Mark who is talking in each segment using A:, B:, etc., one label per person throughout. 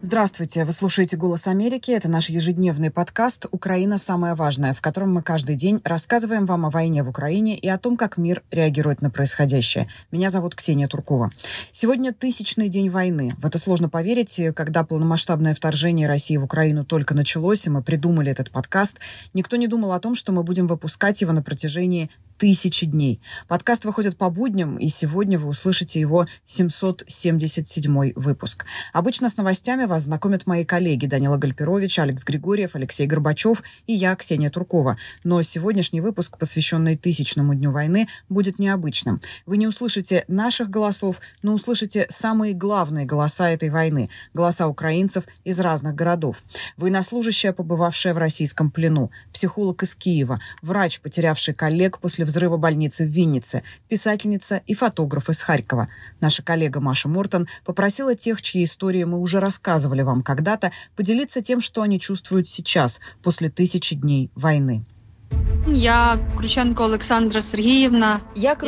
A: Здравствуйте, вы слушаете «Голос Америки». Это наш ежедневный подкаст «Украина. Самое важное», в котором мы каждый день рассказываем вам о войне в Украине и о том, как мир реагирует на происходящее. Меня зовут Ксения Туркова. Сегодня 1000-й день войны. В это сложно поверить, когда полномасштабное вторжение России в Украину только началось, и мы придумали этот подкаст. Никто не думал о том, что мы будем выпускать его на протяжении 1000 дней. Подкаст выходит по будням, и сегодня вы услышите его 777-й выпуск. Обычно с новостями вас знакомят мои коллеги Данила Гальперович, Алекс Григорьев, Алексей Горбачев и я, Ксения Туркова. Но сегодняшний выпуск, посвященный 1000-му дню войны, будет необычным. Вы не услышите наших голосов, но услышите самые главные голоса этой войны. Голоса украинцев из разных городов. Военнослужащая, побывавшая в российском плену, психолог из Киева, врач, потерявший коллег после взрыва больницы в Виннице, писательница и фотограф из Харькова. Наша коллега Маша Мортон попросила тех, чьи истории мы уже рассказывали вам когда-то, поделиться тем, что они чувствуют сейчас, после 1000 дней войны.
B: Я Крученко Александра Сергеевна,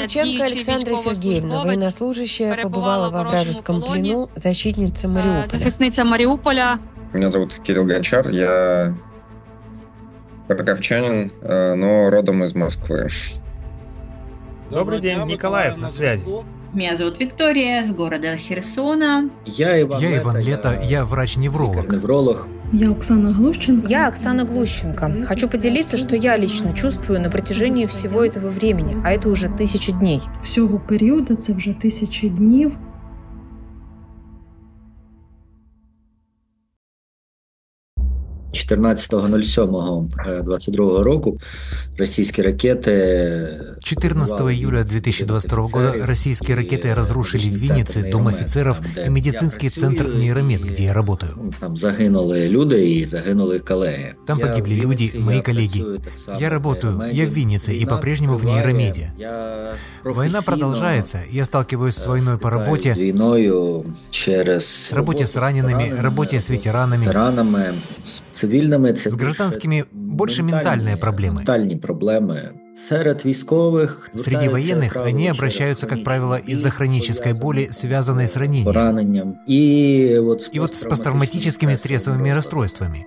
C: военнослужащая, побывала во вражеском плену, защитница Мариуполя.
B: Захисниця Маріуполя.
D: Меня зовут Кирилл Гончар, я харьковчанин, но родом из Москвы.
E: Добрый день, Николаев на связи.
F: Меня зовут Виктория, с города Херсона.
G: Я Иван Лето, я врач-невролог.
H: Я Оксана Глущенко.
C: Я Оксана Глущенко. Хочу поделиться, что я лично чувствую на протяжении всего этого времени, а это уже 1000 дней.
H: Всього періоду це вже 1000 днів.
G: – 14.07.22 року российские ракеты...
I: 14 июля 2022 года российские ракеты разрушили в Виннице дом офицеров и медицинский центр «Нейромед», где я работаю.
G: Там загинули люди и загинули коллеги.
I: Там погибли люди, мои коллеги. Я работаю, я в Виннице и по-прежнему в «Нейромеде». Война продолжается, я сталкиваюсь с войной по работе, работе с ранеными, работе с ветеранами.
G: С
I: гражданскими больше ментальные проблемы. Среди военных они обращаются, как правило, из-за хронической боли, связанной с ранением. И вот с посттравматическими стрессовыми расстройствами.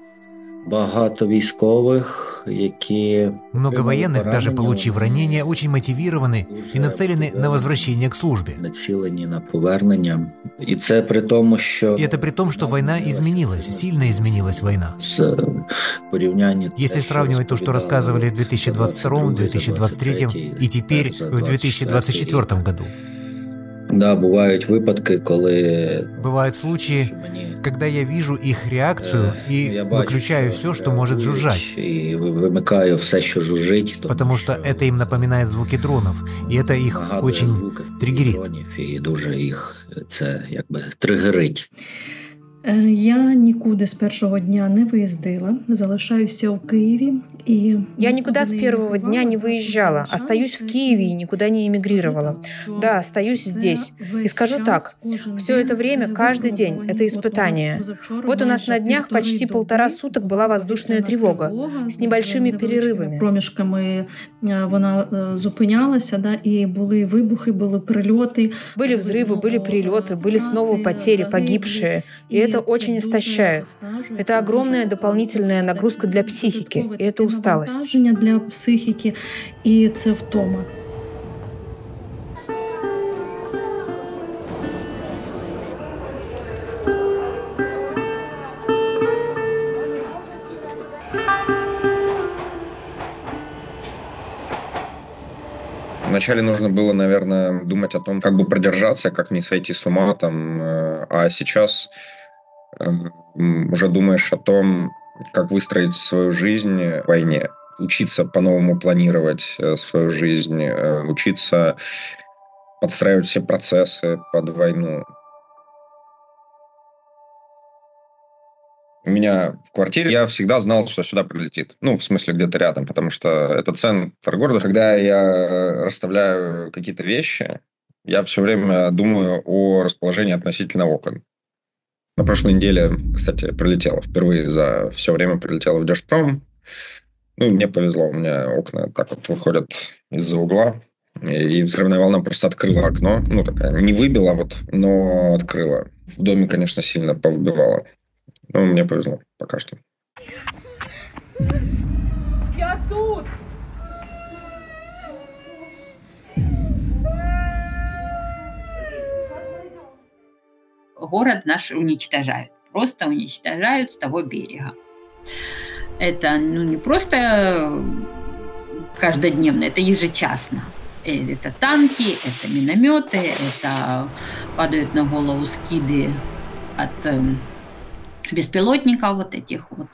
I: Много военных, даже получив ранения, очень мотивированы и нацелены на возвращение к службе. И это при том, что война изменилась, сильно изменилась война. Если сравнивать то, что рассказывали в 2022, 2023 и теперь в 2024 году.
G: Да, бывают выпадки,
I: Бывают случаи, когда я вижу их реакцию и выключаю все, что может жужжать.
G: И вымыкаю все, что жужжит.
I: Потому что это им напоминает звуки дронов, и это их очень триггерит.
G: И дуже їх це якби тригерить.
H: Я нікуди з першого дня не виїздила, залишаюся у Києві.
C: Я никуда с первого дня не выезжала, остаюсь в Киеве и никуда не эмигрировала. Да, остаюсь здесь. И скажу так, все это время, каждый день, это испытание. Вот у нас на днях почти 1,5 суток была воздушная тревога с небольшими перерывами.
H: Проміжками вона зупинялася, да, и були вибухи, були прильоти.
C: Были взрывы, были прилеты, были снова потери, погибшие. И это очень истощает. Это огромная дополнительная нагрузка для психики, и это усталость.
H: Для психіки, і це втома.
D: Вначале нужно было, наверное, думать о том, как бы продержаться, как не сойти с ума, там, а сейчас уже думаешь о том, как выстроить свою жизнь в войне, учиться по-новому планировать свою жизнь, учиться подстраивать все процессы под войну. У меня в квартире я всегда знал, что сюда прилетит. Ну, в смысле, где-то рядом, потому что это центр города. Когда я расставляю какие-то вещи, я все время думаю о расположении относительно окон. На прошлой неделе, кстати, прилетело впервые за все время прилетело в Держпром. Ну, мне повезло, у меня окна так вот выходят из-за угла. И взрывная волна просто открыла окно. Ну, такая, не выбила, вот, но открыла. В доме, конечно, сильно повыбивала. Ну, мне повезло пока что.
J: Я тут!
F: Город наш уничтожают. Просто уничтожают с того берега. Это не просто каждодневно, это ежечасно. Это танки, это минометы, это падают на голову скиды от беспилотников вот этих вот.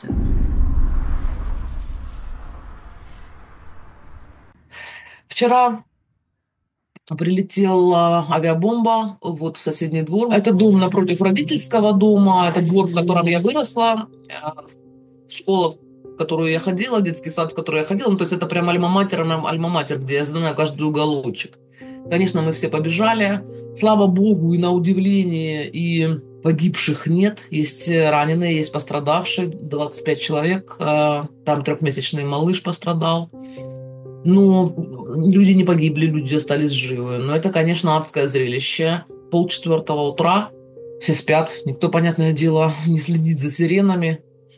J: Вчера прилетела авиабомба вот в соседний двор. Это дом напротив родительского дома, это двор, в котором я выросла, школа, в которую я ходила, детский сад, в который я ходила. Ну, то есть это прям альма-матер, где я знаю каждый уголочек. Конечно, мы все побежали. Слава богу, и на удивление, и погибших нет. Есть раненые, есть пострадавшие, 25 человек. Там 3-месячный малыш пострадал. Но люди не погибли, люди остались живы. Но это, конечно, адское зрелище. 3:30 утра, все спят, никто, понятное дело, не следит за сиренами.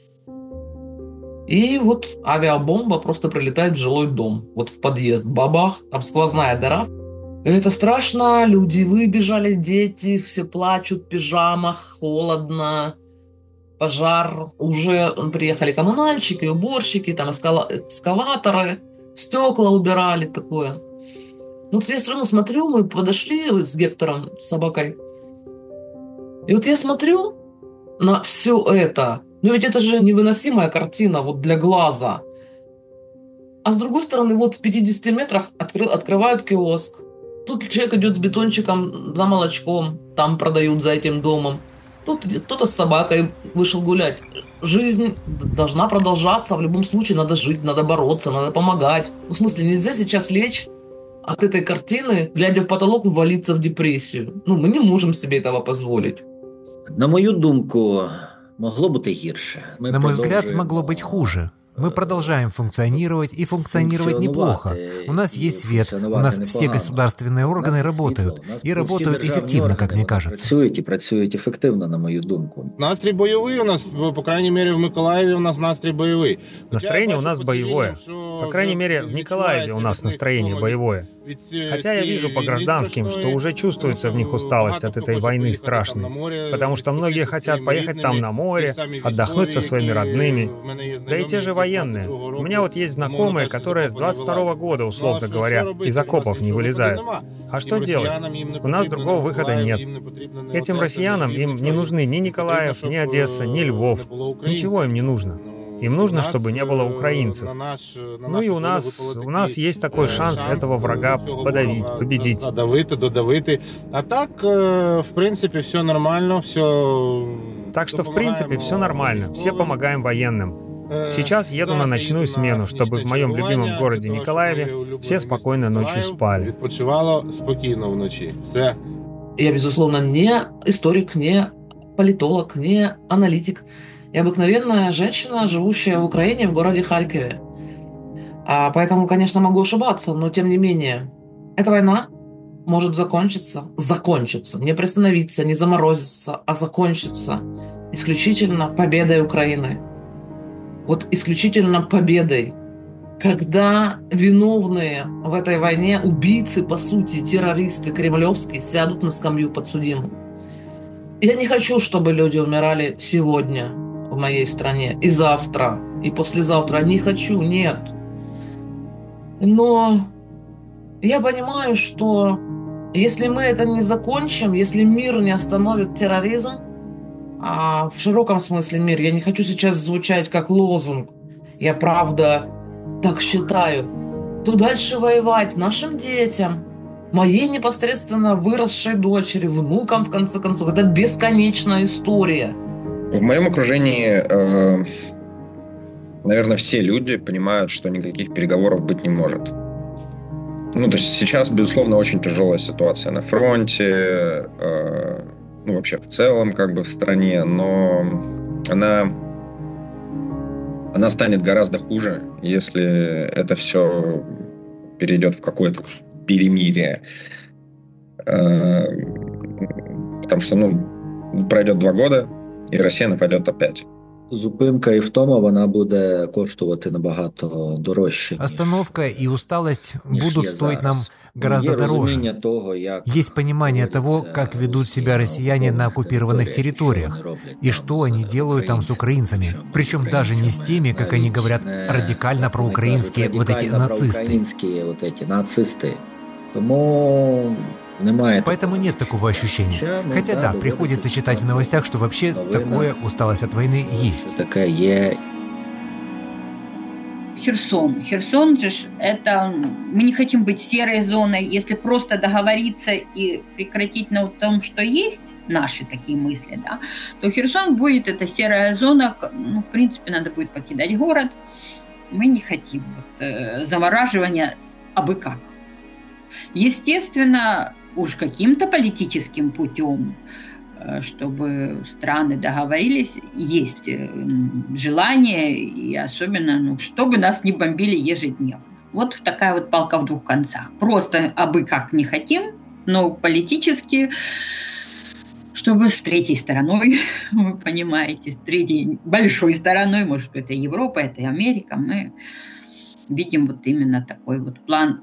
J: И вот авиабомба просто прилетает в жилой дом. Вот в подъезд, бабах, там сквозная дыра. Это страшно, люди выбежали, дети, все плачут в пижамах, холодно. Пожар, уже приехали коммунальщики, уборщики, там экскаваторы, стекла убирали, такое. Вот я все равно смотрю, мы подошли с Гектором, с собакой. И вот я смотрю на все это. Но ведь это же невыносимая картина вот для глаза. А с другой стороны, вот в 50 метрах открывают киоск. Тут человек идет с бетончиком за молочком, там продают за этим домом. Тут кто-то с собакой вышел гулять. Жизнь должна продолжаться, в любом случае надо жить, надо бороться, надо помогать. В смысле, нельзя сейчас лечь от этой картины, глядя в потолок, ввалиться в депрессию. Мы не можем себе этого позволить.
G: На мою думку, могло бути гірше.
I: На мой взгляд, могло быть хуже. Мы продолжаем функционировать и функционировать неплохо. У нас есть свет, у нас все государственные органы работают. И работают эффективно, как мне кажется.
G: Працюють ефективно, на мою думку.
E: Настрій бойовий у нас, по крайней мере, в Миколаеве у нас настрій бойовий. Настроение у нас боевое. По крайней мере, в Николаеве у нас настроение боевое. Хотя я вижу по гражданским, что уже чувствуется в них усталость от этой войны страшной. Потому что многие хотят поехать там на море, отдохнуть со своими родными. Да и те же военные. У меня вот есть знакомые, которые с 22 года, условно говоря, из окопов не вылезают. А что делать? У нас другого выхода нет. Этим россиянам им не нужны ни Николаев, ни Одесса, ни Львов. Ничего им не нужно. Им нужно, чтобы не было украинцев. Ну и у нас есть такой шанс этого врага подавить, победить. Додавити. А так, в принципе, все нормально, все... Так что, в принципе, все нормально. Все помогаем военным. Сейчас еду на ночную смену, чтобы в моем любимом городе Николаеве все спокойно ночью спали. Відпочивало спокійно вночі. Все.
J: Я, безусловно, не историк, не политолог, не аналитик. Я обыкновенная женщина, живущая в Украине, в городе Харькове. Поэтому, конечно, могу ошибаться, но тем не менее, эта война может закончиться, не приостановиться, не заморозиться, а закончиться исключительно победой Украины. Вот исключительно победой. Когда виновные в этой войне, убийцы, по сути, террористы кремлевские, сядут на скамью подсудимых. Я не хочу, чтобы люди умирали сегодня в моей стране, и завтра, и послезавтра. Не хочу, нет. Но я понимаю, что если мы это не закончим, если мир не остановит терроризм, а в широком смысле мир, я не хочу сейчас звучать как лозунг, я правда так считаю, то дальше воевать нашим детям, моей непосредственно выросшей дочери, внукам, в конце концов, это бесконечная история.
D: В моем окружении, наверное, все люди понимают, что никаких переговоров быть не может. То есть сейчас, безусловно, очень тяжелая ситуация на фронте, вообще в целом, в стране, но она станет гораздо хуже, если это все перейдет в какое-то перемирие. Потому что, пройдет 2 года, и Россия нападет опять.
G: Зупинка і втома, вона буде коштувати набагато дорожче.
I: Остановка и усталость будут стоить нам гораздо дороже. Есть понимание того, как ведут себя россияне на оккупированных территориях, и что они делают там с украинцами. Причем даже не с теми, как они говорят, радикально проукраинские вот эти нацисты. Поэтому нет такого ощущения. Хотя да, приходится читать в новостях, что вообще такое усталость от войны есть.
F: Херсон же, это мы не хотим быть серой зоной. Если просто договориться и прекратить на том, что есть, наши такие мысли, да, то Херсон будет эта серая зона. Ну, в принципе, надо будет покидать город. Мы не хотим замораживания абы как. Естественно, уж каким-то политическим путем, чтобы страны договорились, есть желание, и особенно, чтобы нас не бомбили ежедневно. Вот такая вот палка в двух концах. Просто абы как не хотим, но политически, чтобы с третьей стороной, вы понимаете, с третьей большой стороной, может, это Европа, это и Америка, мы видим вот именно такой вот план.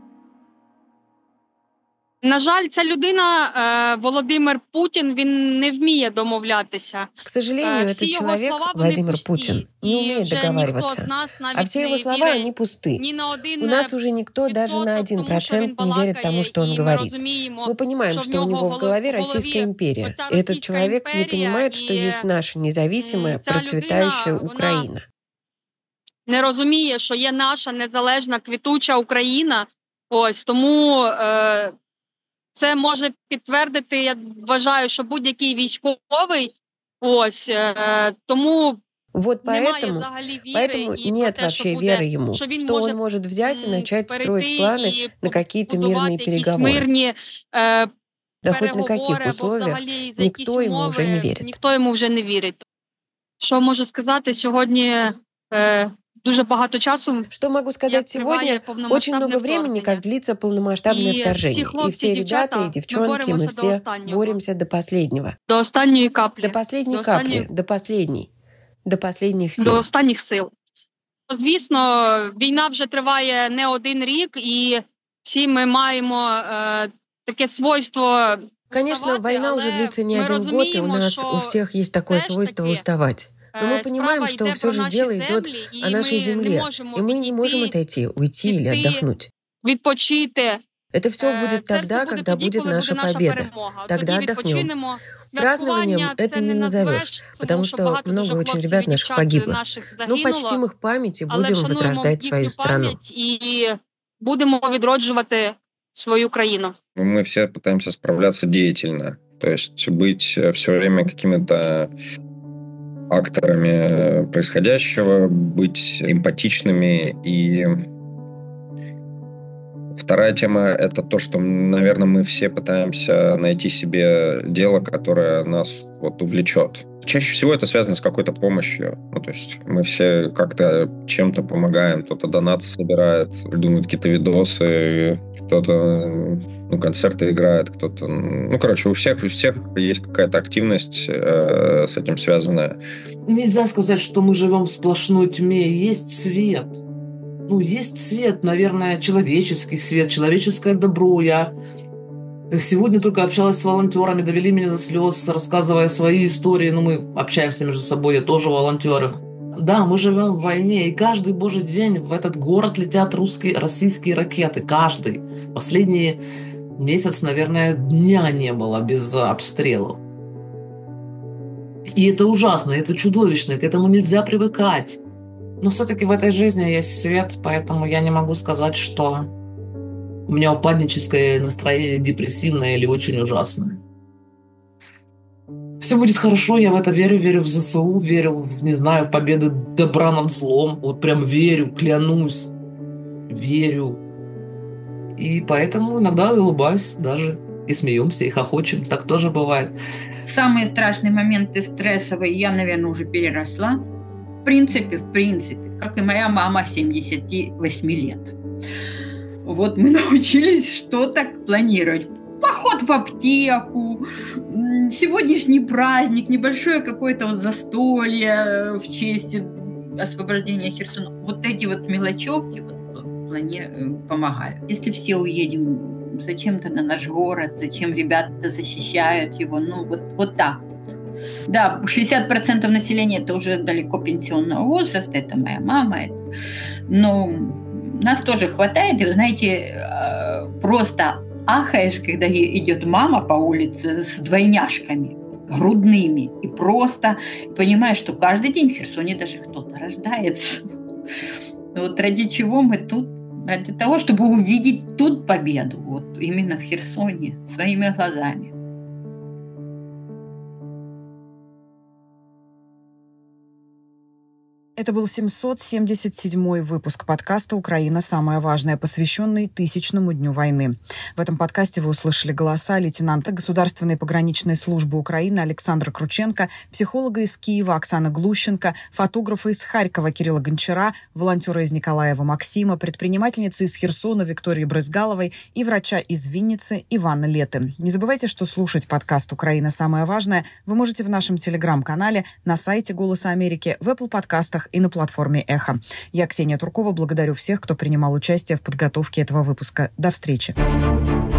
B: На жаль, ця людина, Володимир Путин, він не вміє домовлятися.
C: К сожалению, этот человек, Владимир Путин, не умеет договариваться. А все его слова, они пусты. У нас уже никто даже на 1% не верит тому, что он говорит. Мы понимаем, что у него в голове Российская империя. И этот человек не понимает, что есть наша независимая, процветающая Украина.
B: Не розуміє, що є наша незалежна, квітуча Україна. Ось, тому це може підтвердити, я вважаю, що будь-який військовий, ось, тому
C: вот поэтому нет вообще веры ему, что он может взять и начать строить планы на какие-то мирные переговоры. Да хоть на каких условиях, никто ему уже не верит.
B: Ніхто йому вже не вірить. Що можу сказати, сьогодні дуже багато часу.
C: Что могу сказать сегодня? Очень много времени, как длится полномасштабное вторжение. И все ребята, и девчонки, мы все боремся до последнего.
B: До останньої каплі.
C: До последней капли, до последней. До последних сил.
B: До останніх сил. Звісно, війна вже триває не один рік, і всі ми маємо таке свойство.
C: Конечно, война уже длится не один год, и у нас у всех есть такое свойство уставать. Но мы понимаем, что все же дело идет о нашей земле, и мы не можем отойти, уйти или отдохнуть. Это все будет тогда, когда будет наша победа. Тогда отдохнем. Празднованием это не назовешь, потому что много очень ребят наших погибло. Но почтим их память и будем возрождать свою страну.
B: И будем відроджувати свою країну.
D: Мы все пытаемся справляться деятельно, то есть быть все время какими-то акторами происходящего, быть эмпатичными. И вторая тема — это то, что, наверное, мы все пытаемся найти себе дело, которое нас вот увлечет. Чаще всего это связано с какой-то помощью. Ну, то есть мы все как-то чем-то помогаем. Кто-то донаты собирает, придумывает какие-то видосы, кто-то концерты играет, кто-то... Ну, короче, у всех есть какая-то активность с этим связанная.
J: Нельзя сказать, что мы живем в сплошной тьме. Есть свет. Есть свет, наверное, человеческий свет, человеческое добро. Я сегодня только общалась с волонтерами, довели меня до слез, рассказывая свои истории. Мы общаемся между собой, я тоже волонтеры. Да, мы живем в войне, и каждый божий день в этот город летят российские ракеты. Каждый. Последний месяц, наверное, дня не было без обстрелов. И это ужасно, это чудовищно, к этому нельзя привыкать. Но все-таки в этой жизни есть свет, поэтому я не могу сказать, что у меня упадническое настроение, депрессивное или очень ужасное. Все будет хорошо, я в это верю в ЗСУ, верю в победу добра над злом. Вот прям верю, клянусь, верю. И поэтому иногда улыбаюсь даже, и смеемся, и хохочем, так тоже бывает.
F: Самые страшные моменты стрессовые я, наверное, уже переросла. В принципе, как и моя мама 78 лет. Вот мы научились что-то планировать. поход в аптеку, сегодняшний праздник, небольшое какое-то вот застолье в честь освобождения Херсона. Вот эти вот мелочевки помогают. Если все уедем зачем-то на наш город, зачем ребята защищают его, вот так. Да, 60% населения – это уже далеко пенсионного возраста, это моя мама, но нас тоже хватает, и вы знаете, просто ахаешь, когда идет мама по улице с двойняшками грудными, и просто понимаешь, что каждый день в Херсоне даже кто-то рождается. Вот ради чего мы тут? Ради того, чтобы увидеть тут победу, вот именно в Херсоне, своими глазами.
A: Это был 777-й выпуск подкаста «Украина. Самое важное», посвященный 1000-му дню войны. В этом подкасте вы услышали голоса лейтенанта Государственной пограничной службы Украины Александра Крученко, психолога из Киева Оксаны Глущенко, фотографа из Харькова Кирилла Гончара, волонтера из Николаева Максима, предпринимательницы из Херсона Виктории Брызгаловой и врача из Винницы Ивана Леты. Не забывайте, что слушать подкаст «Украина. Самое важное» вы можете в нашем телеграм-канале, на сайте «Голоса Америки», в Apple подкастах и на платформе «Эхо». Я, Ксения Туркова, благодарю всех, кто принимал участие в подготовке этого выпуска. До встречи.